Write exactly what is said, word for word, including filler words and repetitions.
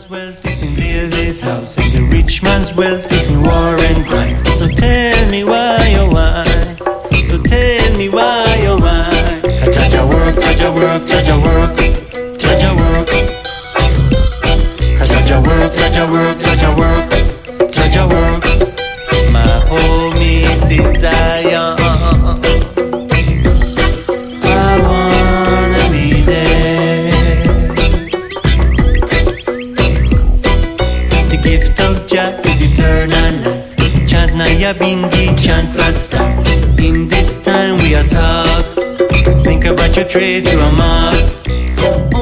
man's wealth is in David's house, and the rich man's wealth is in war and crime. So tell me why, oh why? So tell me why, oh why? Jaja work, Jaja work, Jaja work, Jaja work. Jaja work, Jaja work, Jaja work, Jaja work. My home is in Zion. Naya Bindi chant Rasta. In this time we are talk. Think about your trace, you are mark.